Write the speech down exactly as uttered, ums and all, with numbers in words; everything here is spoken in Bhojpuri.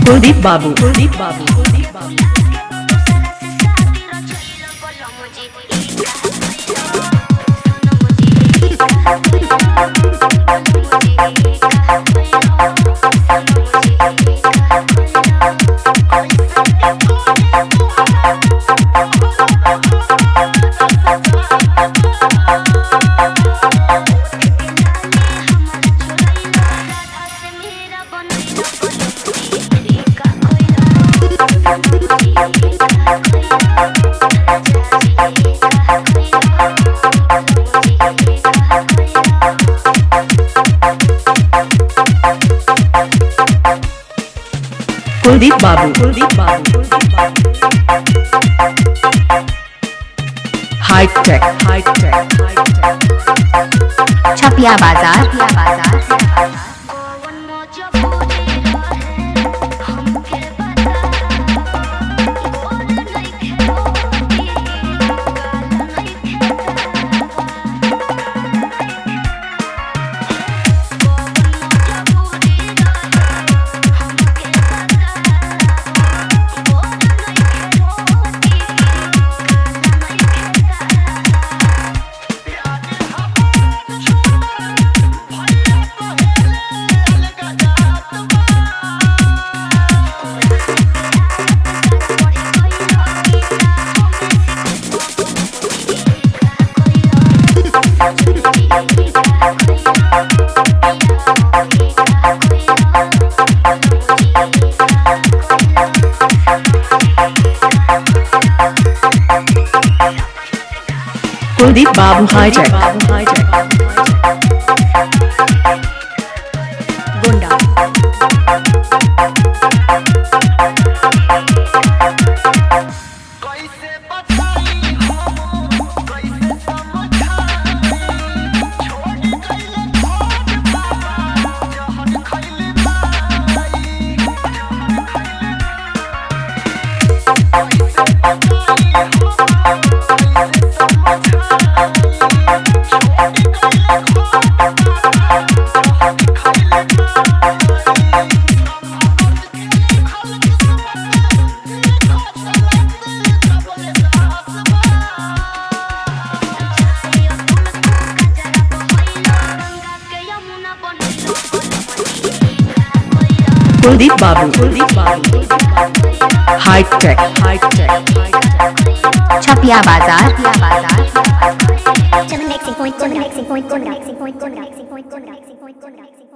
कुलदीप बाबू कुलदीप बाबू कुलदीप बाबू कुलदीप बाबू कुलदीप बाबू हाईटेक हाईटेक छपिया बाजार छपिया बाजार कुलदीप बाबू हाईटेक बाबू हाईटेक गुंडा कुलदीप बाबू कुलदीप बाबू हाईटेक हाईटेक छपिया बाजार छपिया बाजार Mixing point, mixing point, mixing point, mixing point, mixing point.